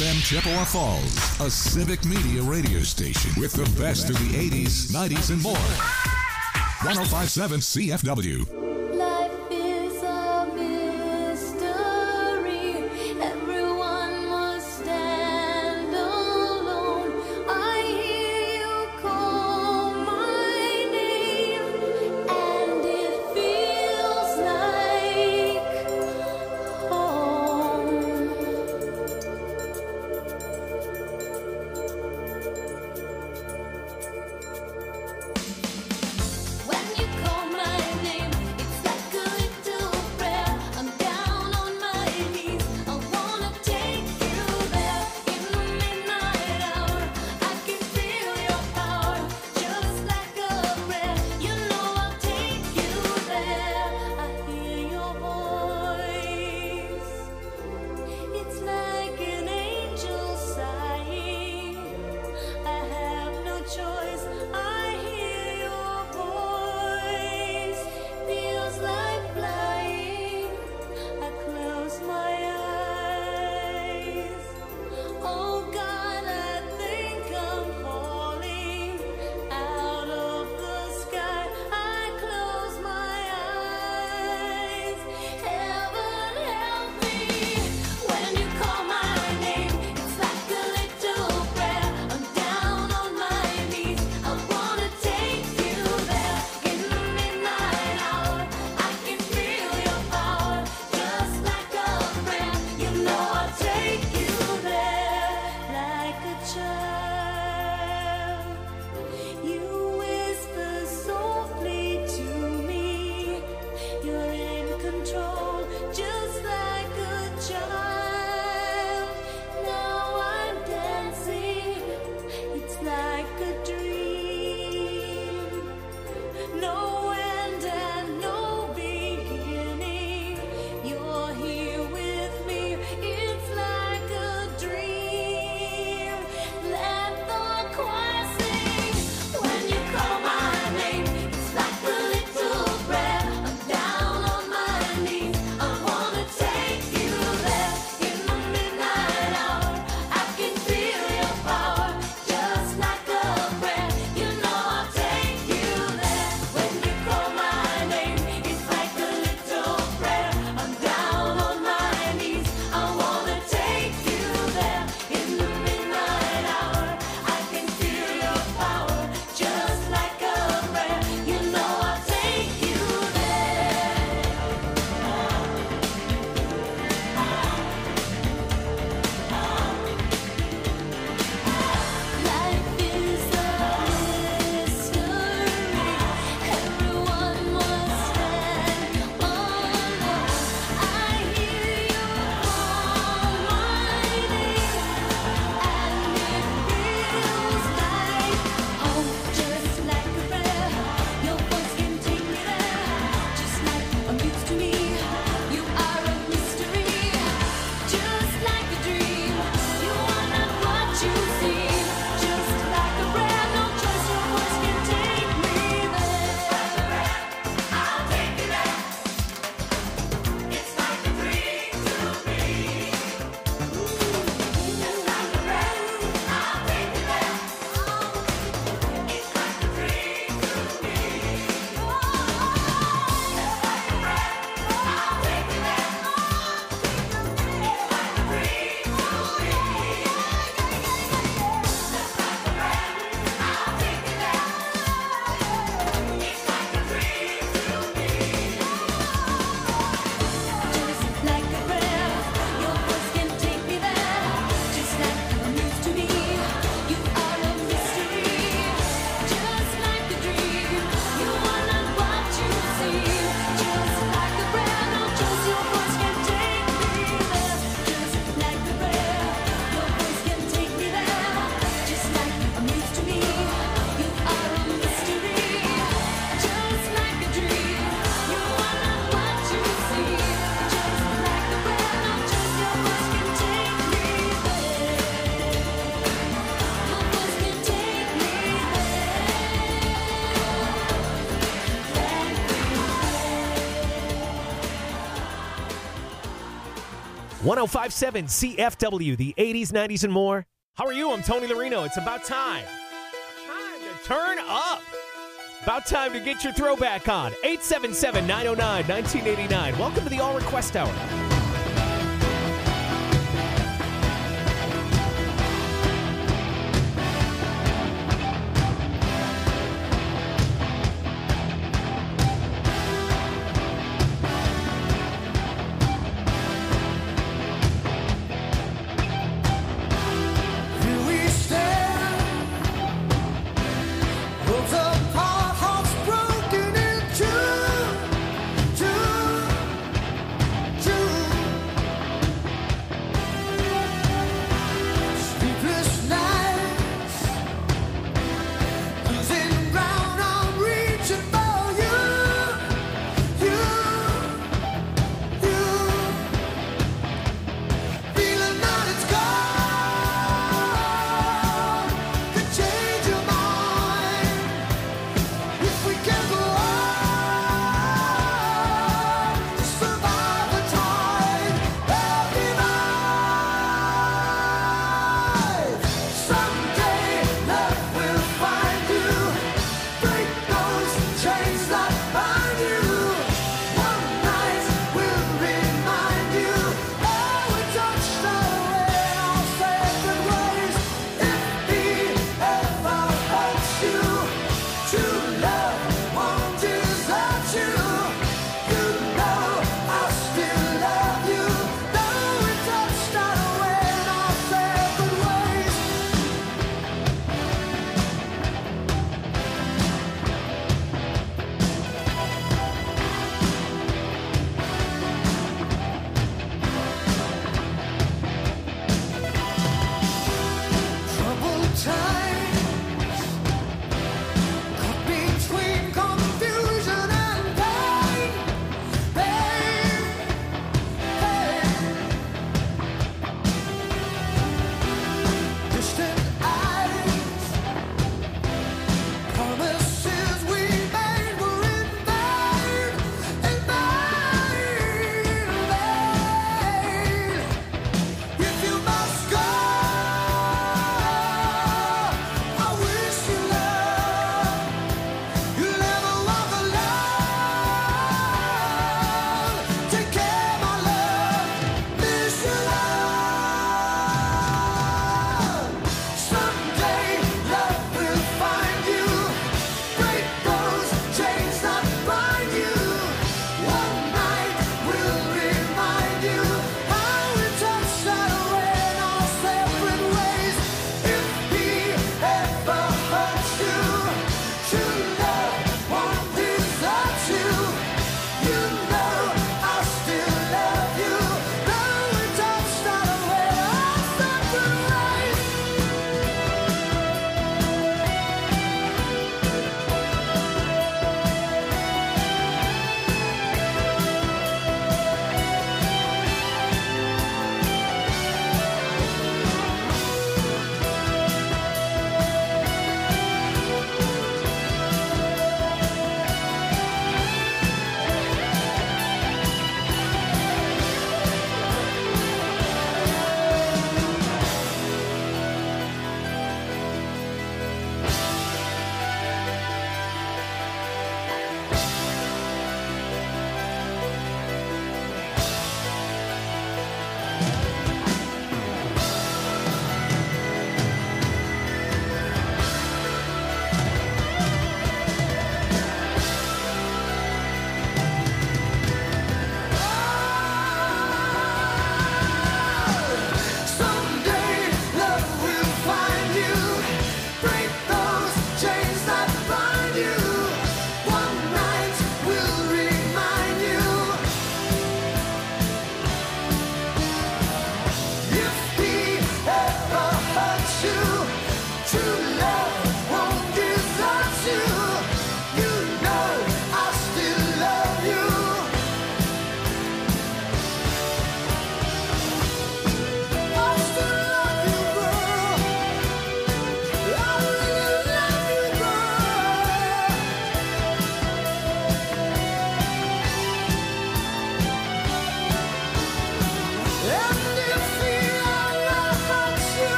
FM Chippewa Falls, a civic media radio station with the best of the 80s, 90s, and more. 105.7 CFW. Life is a mystery. Everyone must stand alone. I hear you call my name, and it feels like home. When you call my name, 1057 CFW, the 80s, 90s, and more. How are you? I'm Tony Larino. It's about time. Time to turn up. About time to get your throwback on. 877-909-1989. Welcome to the All Request Hour. True.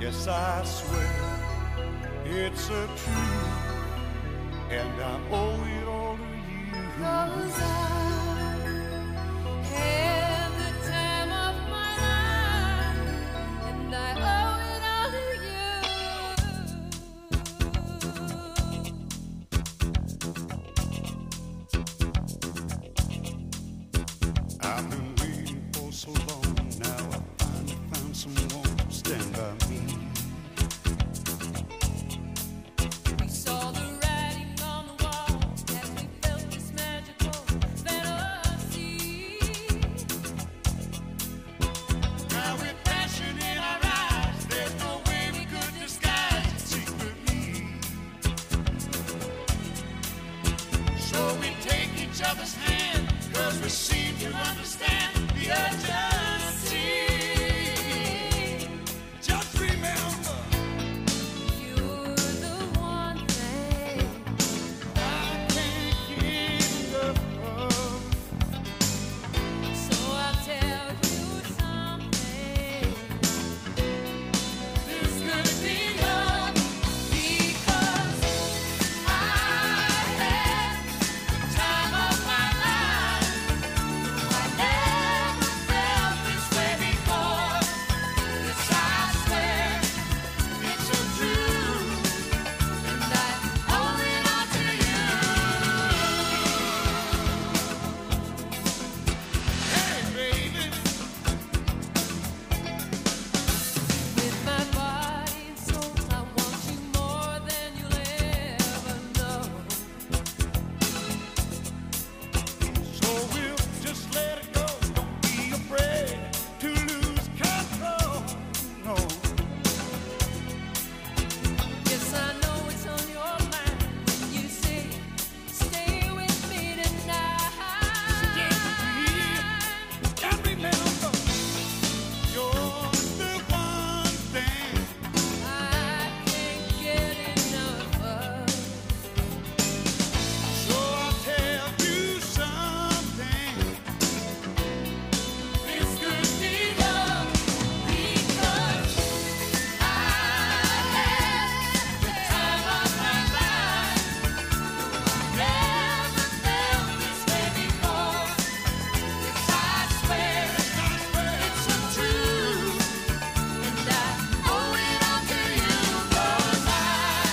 Yes, I swear it's a truth, and I owe it all to you. 'Cause I had the time of my life, and I owe it all to you. I've been waiting for so long, now I finally found someone to stand by me. We saw the writing on the wall as we felt this magical fantasy. Now with passion in our eyes, there's no way we could disguise it secretly. So we take each other's hand, 'cause we seem to understand the urgency. Just remember, You're the one thing I can't get enough of. so I'll tell you something. This could be love because I had the time of my life. I never felt this way before. Yes, I swear it's a truth, and I owe it all to you. Hey, baby, With my body and soul, I want you more than you'll ever know. so we'll just let it go. Don't be afraid to lose control. No. Yes, I know it's on your mind when you say, stay with me tonight. And remember, you're the one thing I can't get enough of. so I'll tell you something. This could be love because I had the time of my life. Never felt this way before. Yes, I swear it's a truth, and I owe it all to you. 'Cause I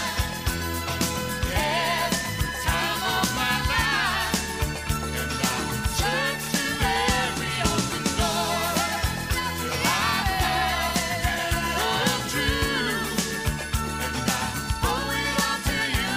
had the time of my life, and I searched to every open door till I found the truth, and I owe it all to you.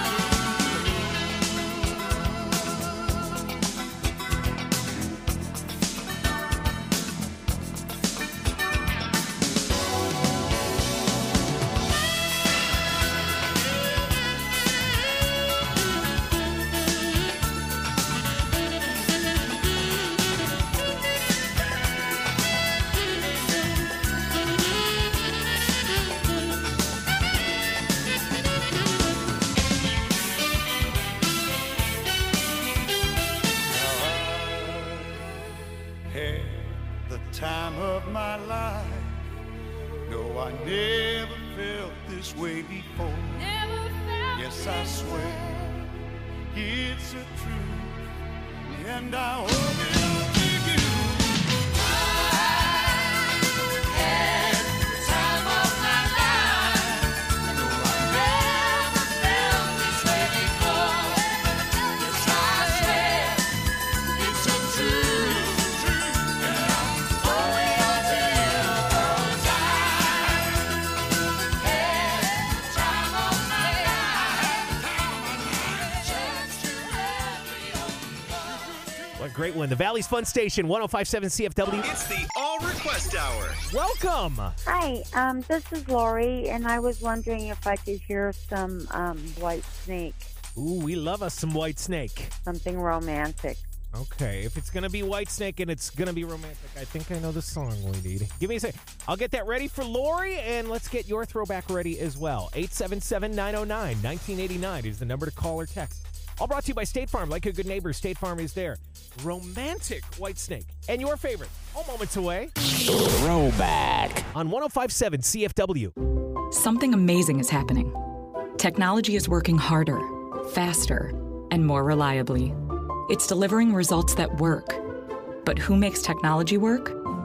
Had the time of my life. No, I never felt this way before. Never felt Yes, I this swear way. it's a truth, and I owe it all to you. Had the time of my life. No, I never felt this way before. Yes, I swear it's a truth, and I owe it all to you. 'Cause I had the time of my life. Church to every open door. What a great one. The Valley's Fun Station, 1057 CFW. It's the All Request Hour. Welcome. Hi, this is Lori, and I was wondering if I could hear some White Snake, Ooh, we love us some White Snake. something romantic. Okay, if it's going to be White Snake and it's going to be romantic, I think I know the song we need. Give me a second. I'll get that ready for Lori, and let's get your throwback ready as well. 877-909-1989 is the number to call or text. All brought to you by State Farm. Like a good neighbor, State Farm is there. Romantic White Snake. And your favorite, all moments away. Throwback. On 1057 CFW. something amazing is happening. Technology is working harder, faster, and more reliably. It's delivering results that work. But who makes technology work?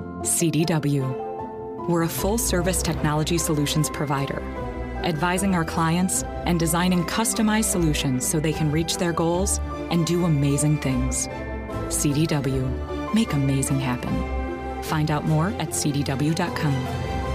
CDW. We're a full-service technology solutions provider, advising our clients and designing customized solutions so they can reach their goals and do amazing things. CDW. Make amazing happen. Find out more at cdw.com.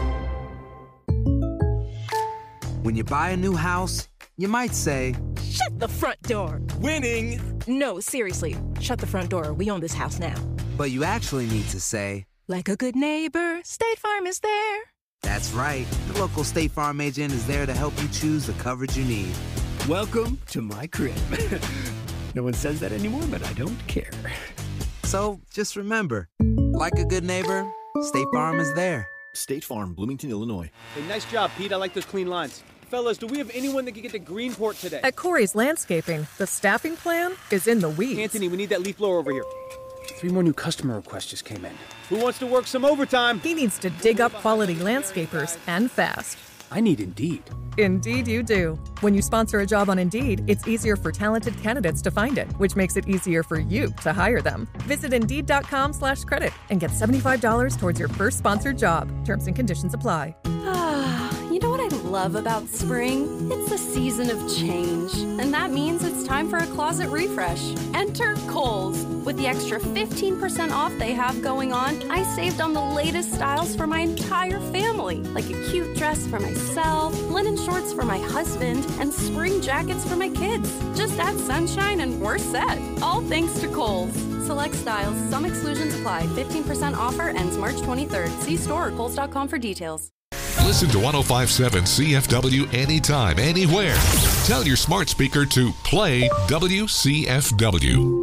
When you buy a new house, you might say, Shut the front door. Winning! No, seriously. Shut the front door. We own this house now. but you actually need to say, Like a good neighbor, State Farm is there. that's right. The local State Farm agent is there to help you choose the coverage you need. Welcome to my crib. No one says that anymore, but I don't care. So just remember, like a good neighbor, State Farm is there. State Farm, Bloomington, Illinois. Hey, nice job, Pete. I like those clean lines. Fellas, do we have anyone that can get to Greenport today? At Corey's Landscaping, the staffing plan is in the weeds. Anthony, we need that leaf blower over here. 3 more new customer requests just came in. Who wants to work some overtime? He needs to dig up quality landscapers and fast. I need Indeed. Indeed you do. When you sponsor a job on Indeed, it's easier for talented candidates to find it, which makes it easier for you to hire them. Visit Indeed.com/credit and get $75 towards your first sponsored job. Terms and conditions apply. You know what I love about spring? It's a season of change, and that means it's time for a closet refresh. Enter Kohl's. With the extra 15% off they have going on, I saved on the latest styles for my entire family, like a cute dress for myself, linen shorts for my husband, and spring jackets for my kids. Just add sunshine and we're set. All thanks to Kohl's. Select styles, some exclusions apply. 15% offer ends March 23rd. See store or kohls.com for details. Listen to 105.7 CFW anytime, anywhere. Tell your smart speaker to play WCFW.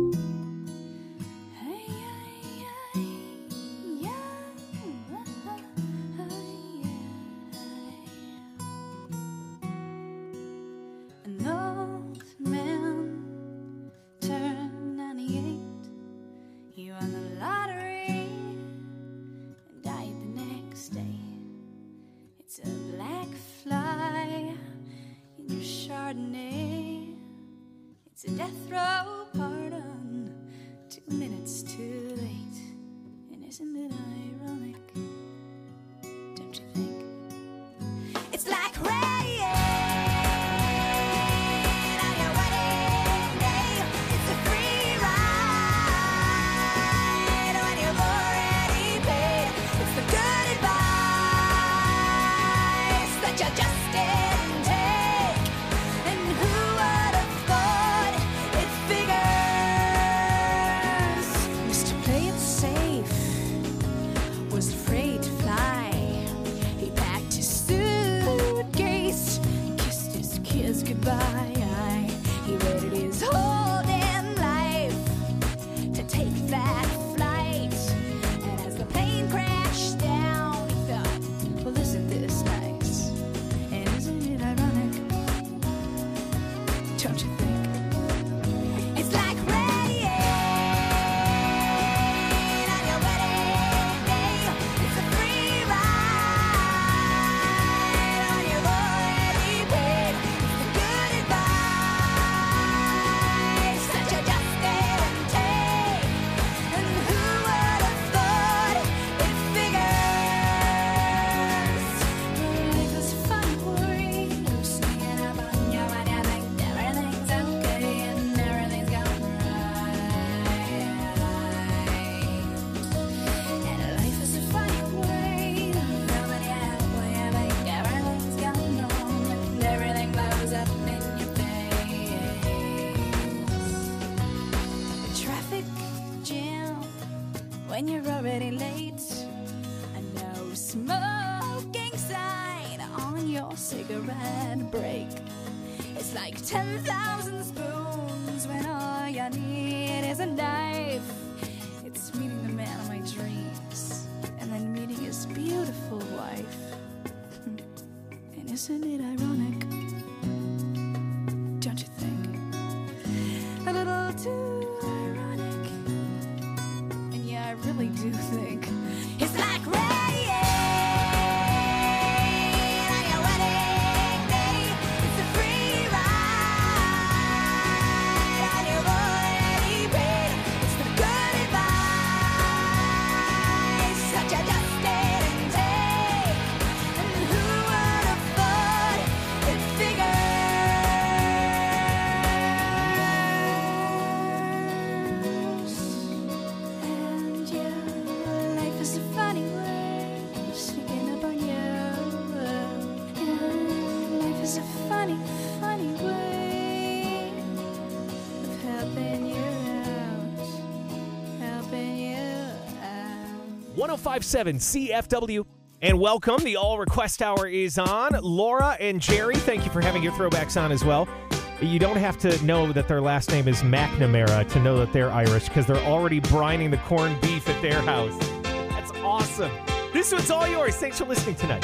An old man turned 98. He won the lottery and died the next day. It's a black fly in your Chardonnay. It's a death row pardon, 2 minutes too late. And isn't it ironic? Don't you think? It's like rain on your wedding day. It's a free ride when you've already paid. It's the good advice that you just didn't take. And who would have thought it figures? Used to play it safe, was afraid to fly. He packed his suitcase, kissed his kids goodbye. He waited his whole damn life to take that flight. And as the plane crashed down, he thought, well, isn't this nice? And isn't it ironic? Don't you think? It's like rain on your wedding day. It's a free ride when you've already paid. It's the good advice that you just didn't take. And who would have thought it figures? Life is fun, worry. You're sneaking up on you and you think everything's okay and everything's going right. And life is a funny way. Coming halfway, I think everything's going wrong and everything blows up in your face. Traffic jam when you're already late. A no smoking sign on your cigarette break. It's like 10,000 spoons when all you need is a knife. It's meeting the man of my dreams and then meeting his beautiful wife. And isn't it ironic? Don't you think? A little too ironic. And yeah, I really do think it's like rain on your wedding 1057 CFW. And welcome. The All Request Hour is on. Laura and Jerry, thank you for having your throwbacks on as well. You don't have to know that their last name is McNamara to know that they're Irish because they're already brining the corned beef at their house. That's awesome. This one's all yours. Thanks for listening tonight.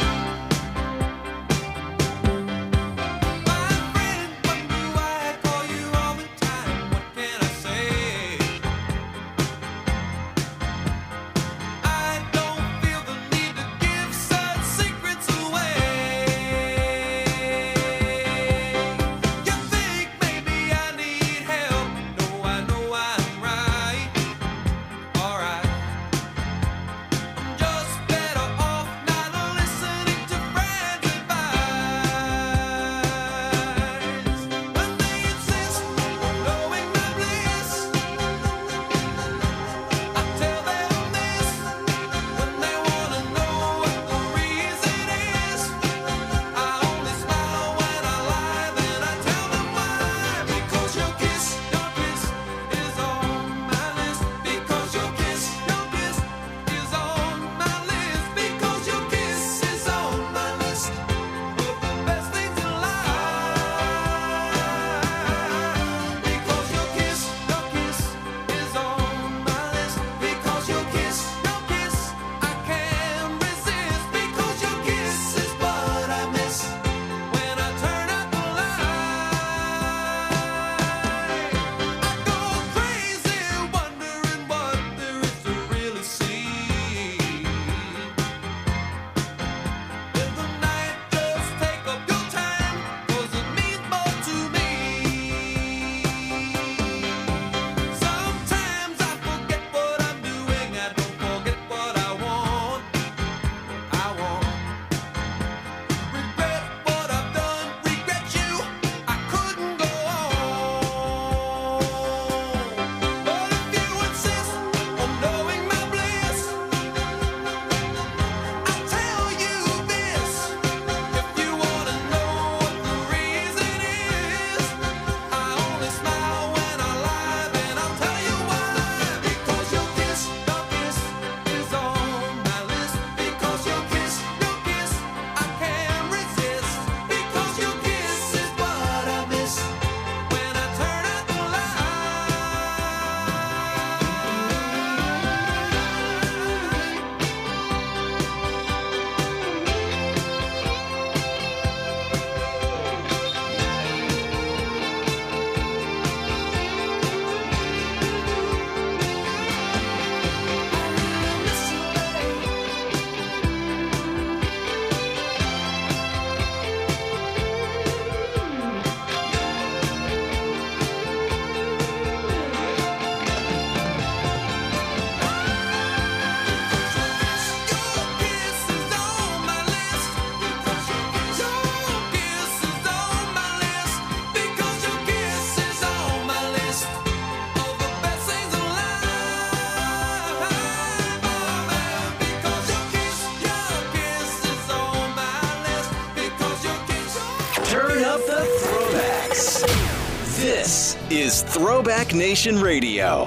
This is Throwback Nation Radio.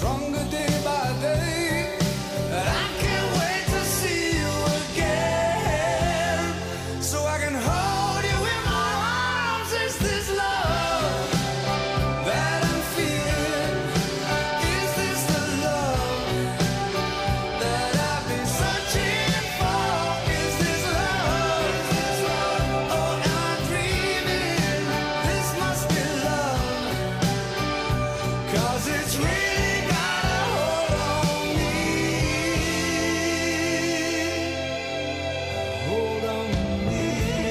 stronger day by day. And I can't wait to see you again, so I can hold you in my arms. Is this love that I'm feeling? Is this the love that I've been searching for? Is this love? Or am I dreaming? This must be love, 'cause it's really got a hold on me. Hold on me.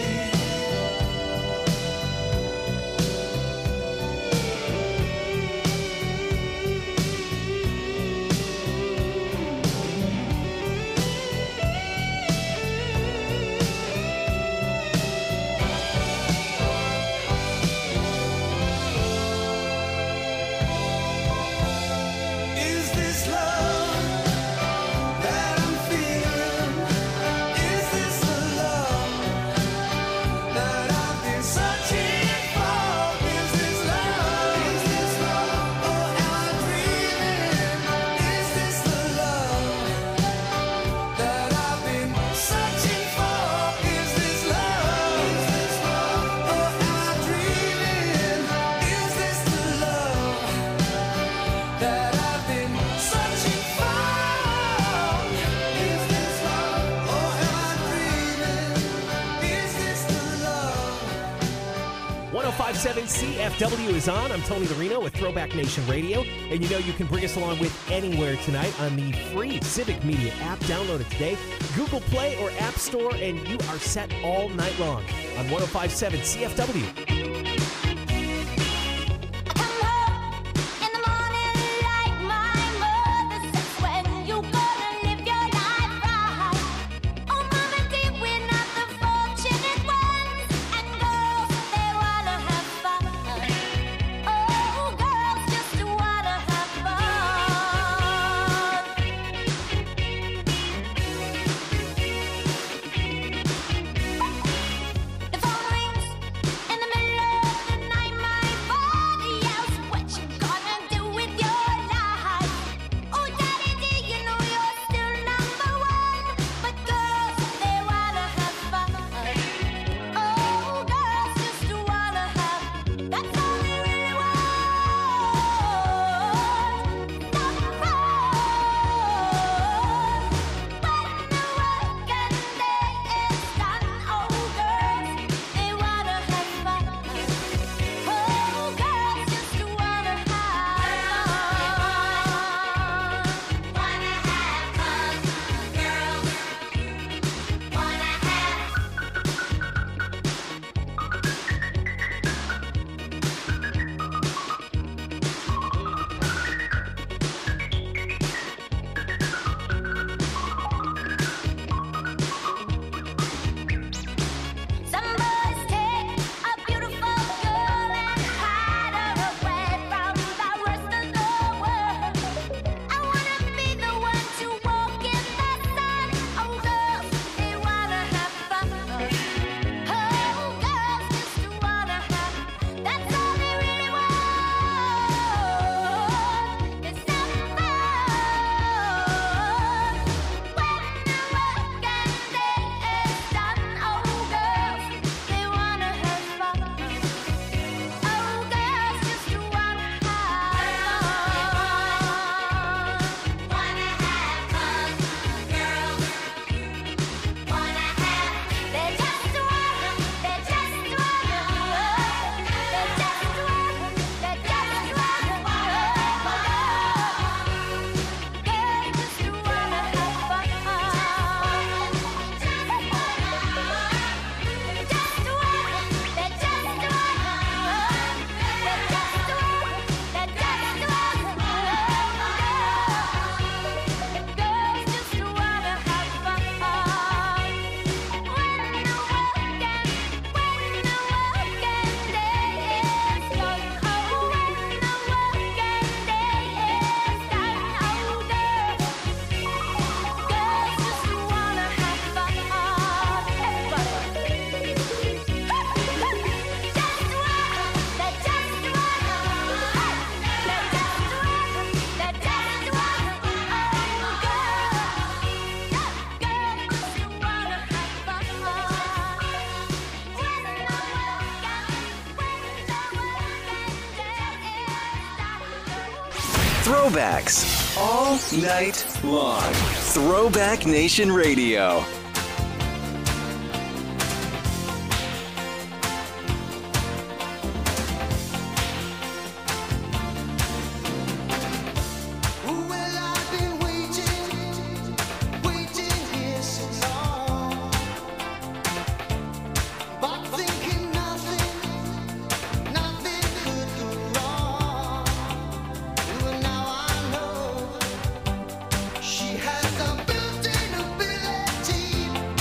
Is this love that I'm feeling? Is this the love that I've been searching for? Is this love? Or am I dreaming? Is this the love that I've been searching for? Is this love? Or am I dreaming? Is this the love that I've been searching for? Is this love? Or am I dreaming? Is this the love? 105.7 CFW is on. I'm Tony Larino with Throwback Nation Radio. And you know you can bring us along with anywhere tonight on the free Civic Media app. Download it today. Google Play or App Store, and you are set all night long on 105.7 CFW. In the morning, like my mother says, when you gonna live your life right? Oh, mama dear, we're not the fortunate ones, and girls, they wanna have fun. Oh, girls just wanna have fun. The phone rings in the middle Throwbacks. All night long. Throwback Nation Radio. She has a built-in ability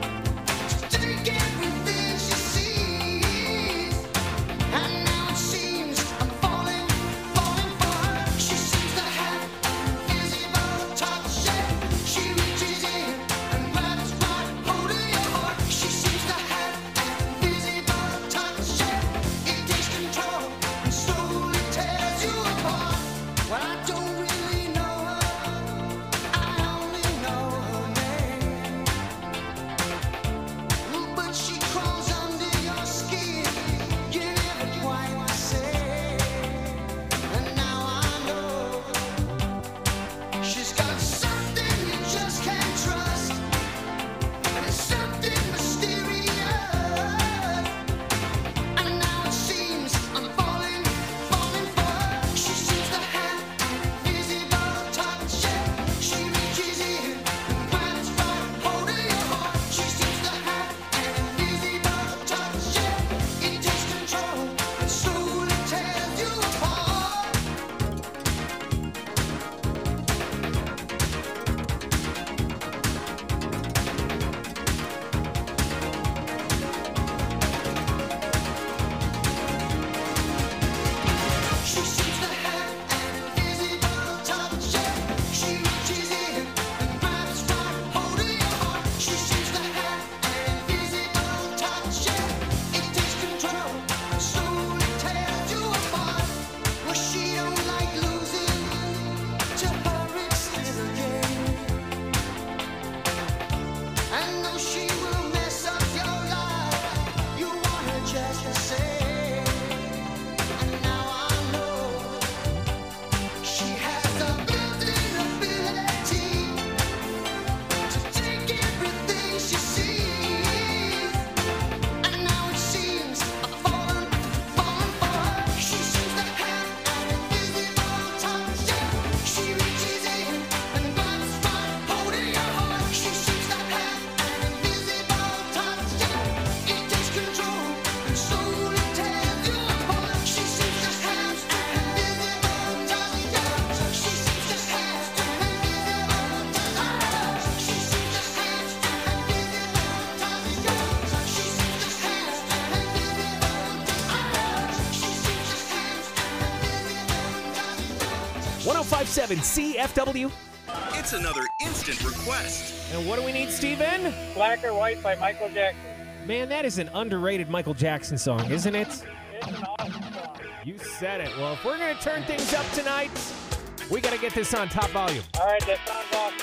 1057 CFW. It's another instant request. And what do we need, Steven? Black or White by Michael Jackson. Man, that is an underrated Michael Jackson song, isn't it? It's an awesome song. You said it. Well, if we're going to turn things up tonight, we got to get this on top volume. All right, that sounds awesome.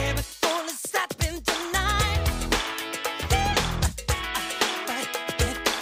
Tonight.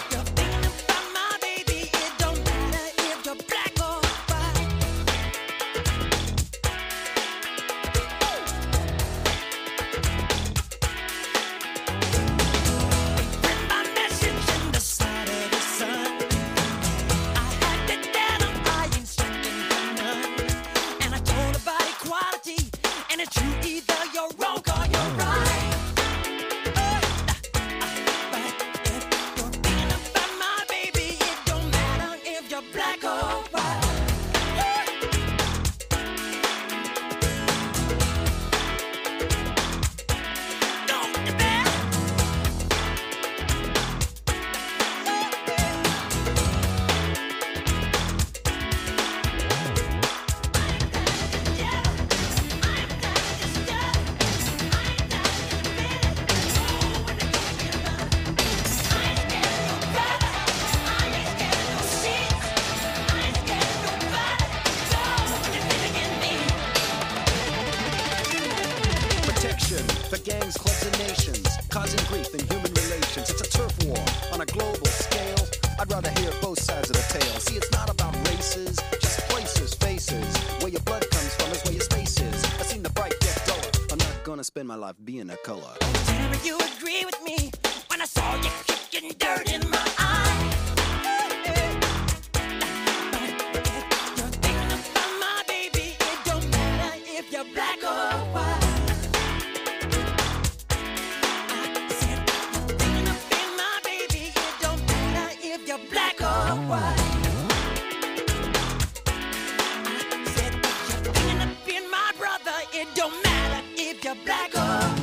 dividing nations, causing grief in human relations. It's a turf war on a global scale. I'd rather hear both sides of the tale. See, it's not about races, just places, faces. Where your blood comes from is where your space is. I've seen the bright get duller. I'm not gonna spend my life being a color. Tell me you agree with me when I saw you kicking dirt in my eye. You're thinking about my baby. It don't matter if you're black or white. I said you're thinking about my baby. It don't matter if you're black or white. I said you're thinking about my brother. It don't matter if you're black or white.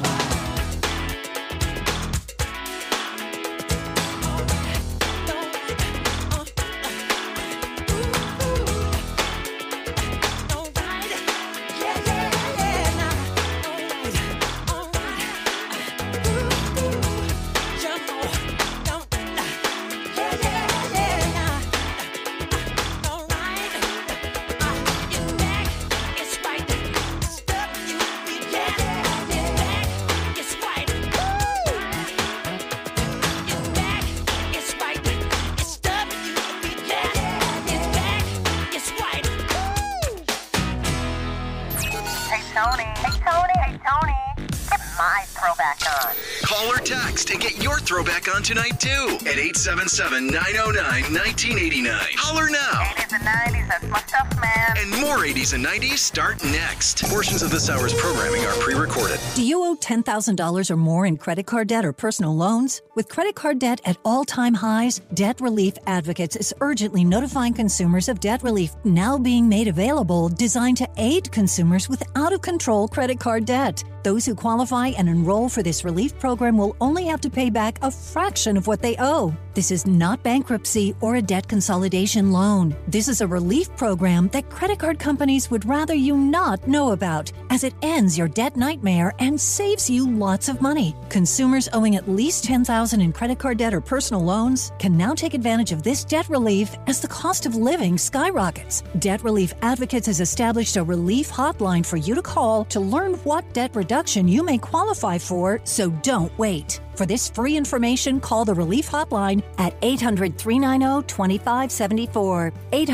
Call or text and get your throwback on tonight, too, at 877-909-1989. Holler now. 80s and 90s, that's my stuff, man. And more 80s and 90s start next. Portions of this hour's programming are pre-recorded. Do you owe $10,000 or more in credit card debt or personal loans? With credit card debt at all-time highs, Debt Relief Advocates is urgently notifying consumers of debt relief now being made available, designed to aid consumers with out-of-control credit card debt. Those who qualify and enroll for this relief program will only have to pay back a fraction of what they owe. This is not bankruptcy or a debt consolidation loan. This is a relief program that credit card companies would rather you not know about, as it ends your debt nightmare and saves you lots of money. Consumers owing at least $10,000 in credit card debt or personal loans can now take advantage of this debt relief as the cost of living skyrockets. Debt Relief Advocates has established a relief hotline for you to call to learn what debt reduction you may qualify for, so don't wait. For this free information, call the Relief Hotline at 800-390-2574.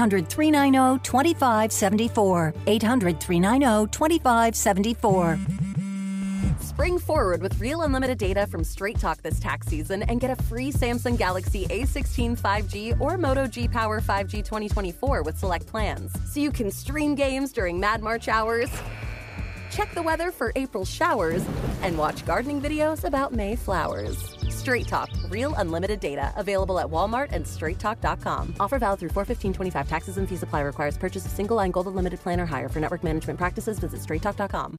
800-390-2574. 800-390-2574. Spring forward with real unlimited data from Straight Talk this tax season and get a free Samsung Galaxy A16 5G or Moto G Power 5G 2024 with select plans. So you can stream games during Mad March hours, check the weather for April showers, and watch gardening videos about May flowers. Straight Talk, real unlimited data. Available at Walmart and straighttalk.com. Offer valid through 4/15/25. Taxes and fees apply. Requires purchase of single line gold unlimited plan or higher. For network management practices, visit straighttalk.com.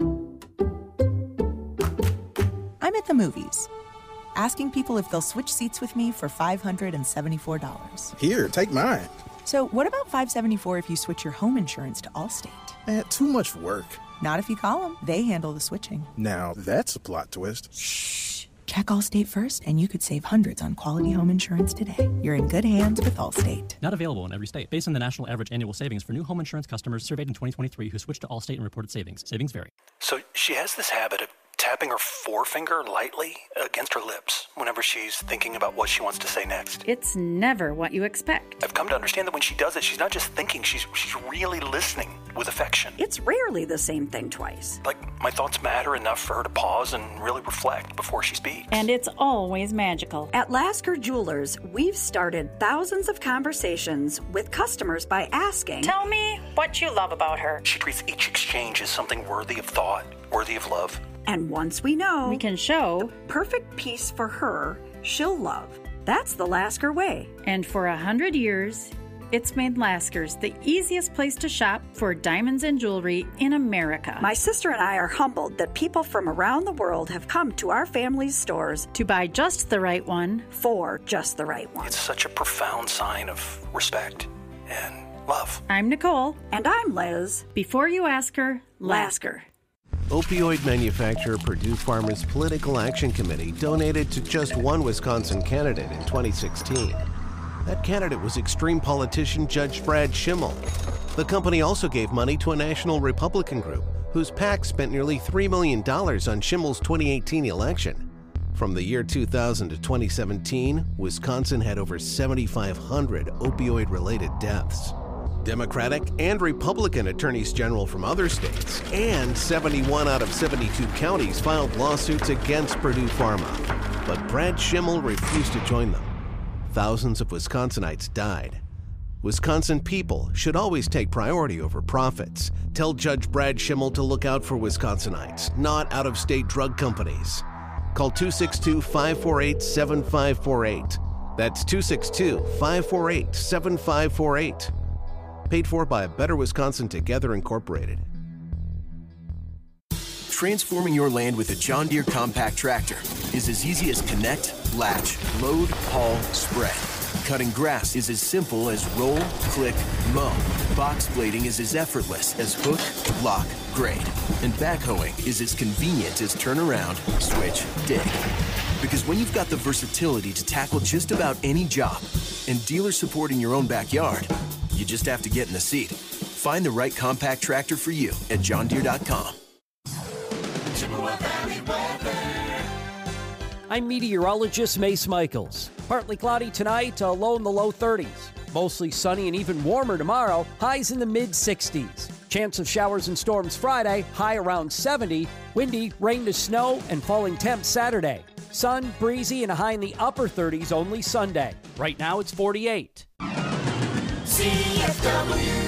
I'm at the movies, asking people if they'll switch seats with me for $574. Here, take mine. So what about $574 if you switch your home insurance to Allstate? Too much work. Not if you call them. They handle the switching. Now, that's a plot twist. Shh. Check Allstate first, and you could save hundreds on quality home insurance today. You're in good hands with Allstate. Not available in every state. Based on the national average annual savings for new home insurance customers surveyed in 2023 who switched to Allstate and reported savings. Savings vary. So she has this habit of tapping her forefinger lightly against her lips whenever she's thinking about what she wants to say next. It's never what you expect. I've come to understand that when she does it, she's not just thinking, she's really listening with affection. It's rarely the same thing twice. Like, my thoughts matter enough for her to pause and really reflect before she speaks. And it's always magical. At Lasker Jewelers, we've started thousands of conversations with customers by asking, "Tell me what you love about her." She treats each exchange as something worthy of thought, worthy of love. And once we know, we can show the perfect piece for her, she'll love. That's the Lasker way. And for 100 years, it's made Lasker's the easiest place to shop for diamonds and jewelry in America. My sister and I are humbled that people from around the world have come to our family's stores to buy just the right one for just the right one. It's such a profound sign of respect and love. I'm Nicole. And I'm Liz. Before you ask her, Lasker. Opioid manufacturer Purdue Pharma's Political Action Committee donated to just one Wisconsin candidate in 2016. That candidate was extreme politician Judge Brad Schimmel. The company also gave money to a national Republican group whose PAC spent nearly $3 million on Schimmel's 2018 election. From the year 2000 to 2017, Wisconsin had over 7,500 opioid-related deaths. Democratic and Republican attorneys general from other states and 71 out of 72 counties filed lawsuits against Purdue Pharma, but Brad Schimmel refused to join them. Thousands of Wisconsinites died. Wisconsin people should always take priority over profits. Tell Judge Brad Schimmel to look out for Wisconsinites, not out-of-state drug companies. Call 262-548-7548. That's 262-548-7548. Paid for by Better Wisconsin Together Incorporated. Transforming your land with a John Deere compact tractor is as easy as connect, latch, load, haul, spread. Cutting grass is as simple as roll, click, mow. Box blading is as effortless as hook, lock, grade. And backhoeing is as convenient as turn around, switch, dig. Because when you've got the versatility to tackle just about any job and dealer support in your own backyard, you just have to get in the seat. Find the right compact tractor for you at johndeere.com. I'm meteorologist Mace Michaels. Partly cloudy tonight, a low in the low 30s. Mostly sunny and even warmer tomorrow, highs in the mid-60s. Chance of showers and storms Friday, high around 70. Windy, rain to snow, and falling temps Saturday. Sun, breezy, and a high in the upper 30s only Sunday. Right now it's 48. CFW.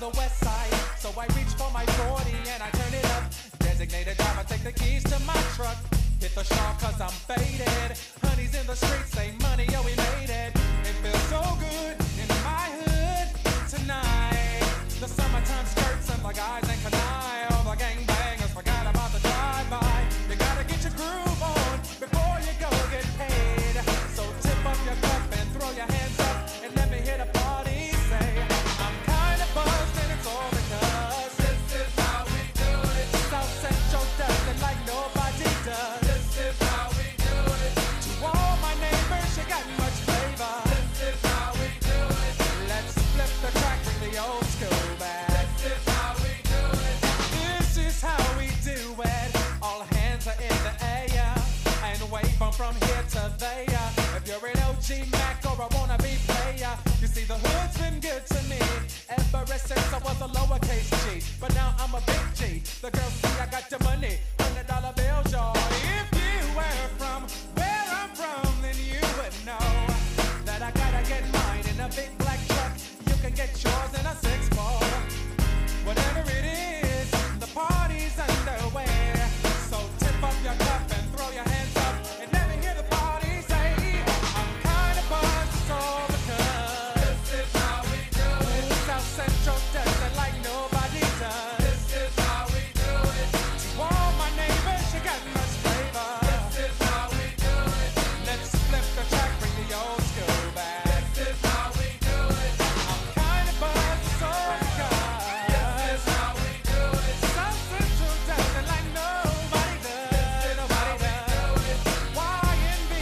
the west side. So I reach for my 40 and I turn it up. Designated driver, take the keys to my truck. Hit the shop cause I'm faded. Honey's in the streets, say money, yo, we made it. It feels so good in my hood tonight. The summertime skirts and the guys ain't canine. All the gangbangers forgot about the drive-by. You gotta get your groove on before you go get paid. So tip up your cup and throw your hands up and let me hit a party. Say, I'm kinda buzzed and it's all because this is how we do it. South Central does it like nobody does. This is how we do it. To all my neighbors, you got much flavor. This is how we do it. Let's flip the track, bring the old school back. This is how we do it. This is how we do it. All hands are in the air and wave from here to there. If you're an OG Mac or a wannabe player, you see the hood's been good to me ever since I was a lowercase G. But now I'm a big G. The girls see I got the money, $100 bills, y'all. If you were from where I'm from, then you would know that I gotta get mine in a big black truck. You can get yours in a 6-4. Whatever it is, the party's underway. So tip up your cup and throw your hands up and let me hear the party say, I'm kinda buzzed, it's all because this is how we do it. South Central does it like nobody does. This is how we do it. To all my neighbors, you got much flavor. This is how we do it. Let's flip the track, bring the old school back. This is how we do it. I'm kinda buzzed, it's all because this is how we do it. South Central does it like nobody does. Nobody does. YNB,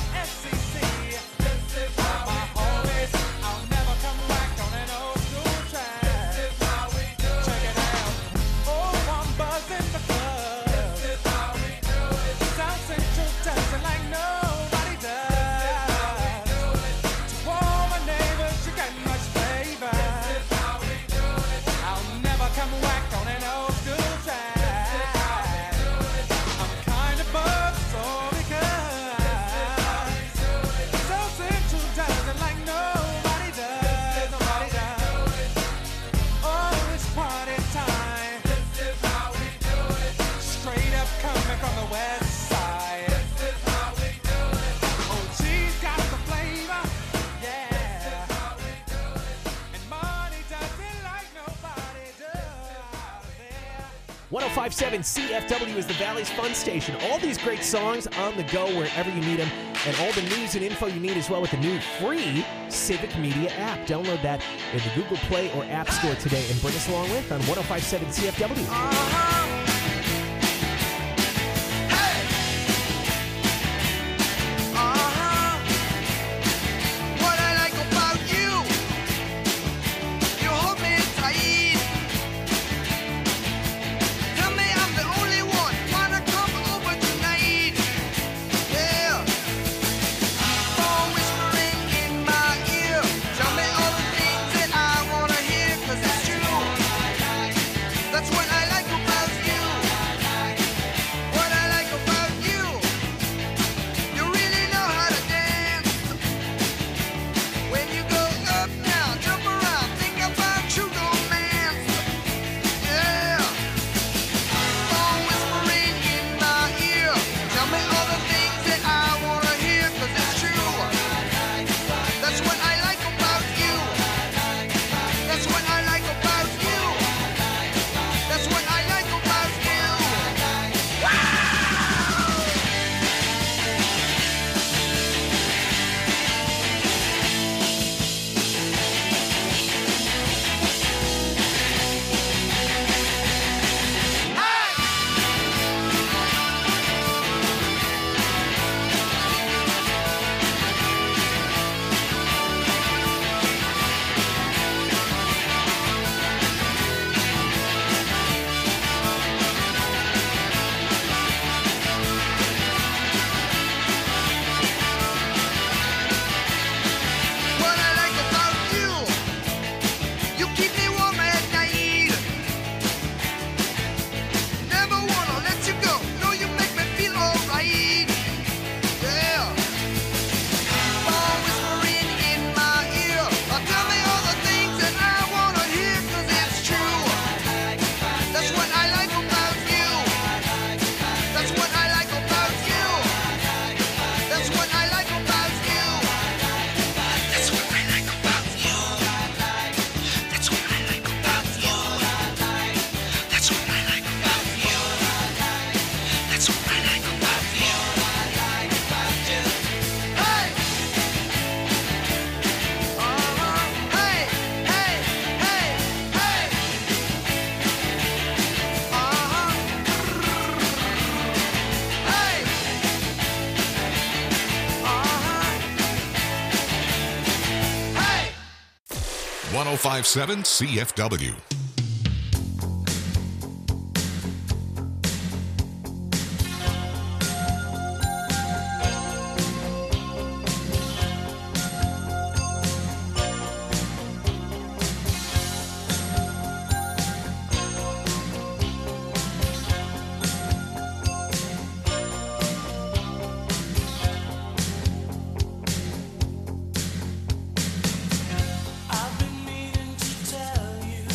FCC. This is how my homies. I'll never come back on an old school track. This is how we do it. Check it out. Oh, I'm buzzing because this is how we do it. South Central does it like nobody does. This is how we do it. To all my neighbors, you got much flavor. This is how we do it. I'll never come back on an old school track. This is how we do it. I'm kinda buzzed, so because South Central does it like nobody does. Nobody does. Oh, it's party time. This is how we do it. Straight up coming from the west side. This is how we do it. Oh, she's got the flavor. Yeah. This is how we do it. And money does it like nobody does. Yeah. 1057 CFW is the Valley's Fun Station. All these great songs on the go wherever you need them, and all the news and info you need as well with the new free Civic Media app. Download that in the Google Play or App Store today and bring us along with on 1057 CFW. What I like about you, you hold me tight. Tell me I'm the only one, wanna come over tonight. Yeah. Phone whispering in my ear, tell me all the things that I wanna hear, 'cause it's true. That's what I like about 1057 CFW. I've been meaning to tell you,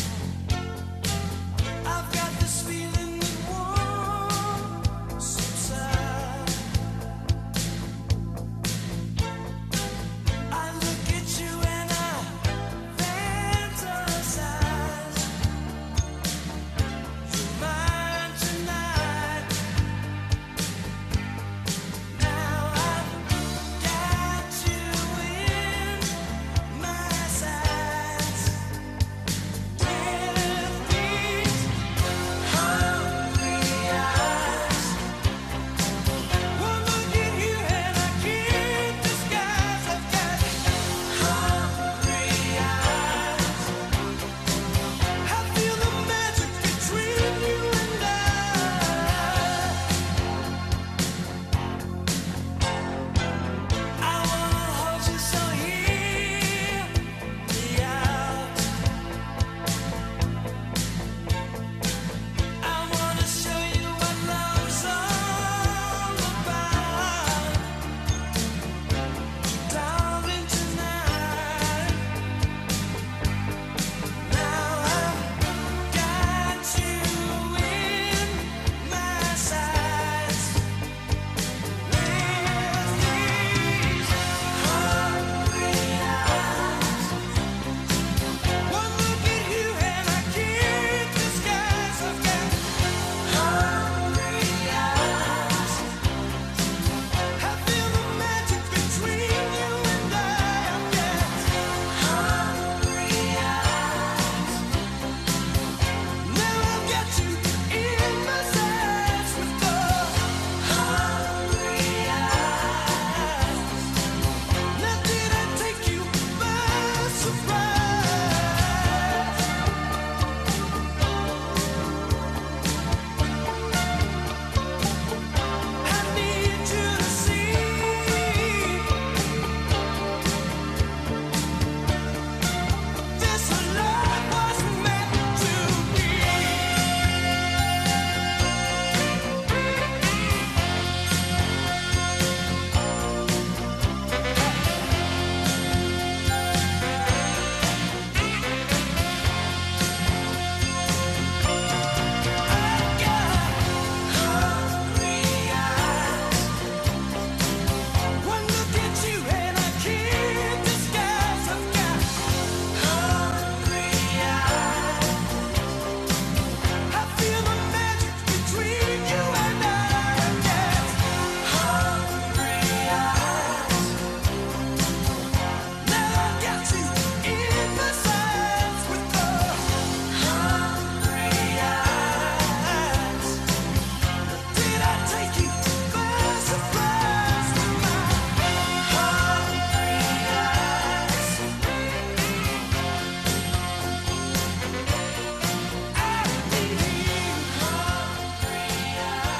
I've got this feeling that won't subside. I look at you and I fantasize. You're mine tonight. Now I've got you in my sights. With these hungry eyes, one look at you and I can't disguise. I've got hungry eyes. I feel the magic between you and I wanna hold you so hear me out. I wanna show you what love's all about. Darling, tonight. Now I've got you in my sights. With these hungry eyes, one look at you and I can't disguise. I've got hungry eyes. I feel the magic between you and I've got hungry eyes. Now I've got you in my sights with the hungry eyes. Now did I take you by surprise? I need you to see this love was meant to be. Hungry eyes. One look at you and I can't disguise. I've got hungry eyes. I feel the magic between you and I've got hungry eyes. Now I've got you in my sights with the hungry eyes. Did I take you by surprise with my hungry eyes? I need hungry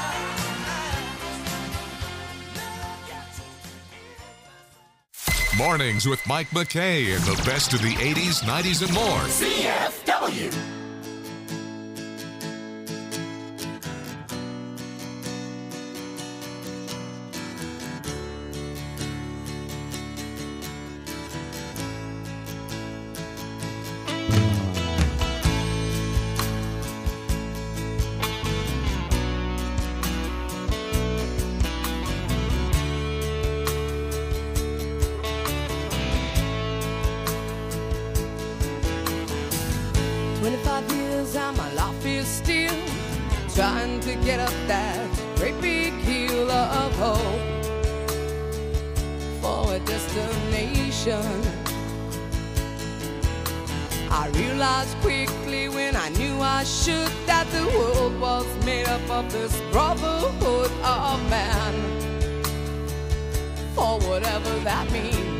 eyes. Mornings with Mike McKay and the best of the 80s, 90s, and more. CFW. trying to get up that great big hill of hope for a destination. I realized quickly when I knew I should that the world was made up of this brotherhood of man, for whatever that means.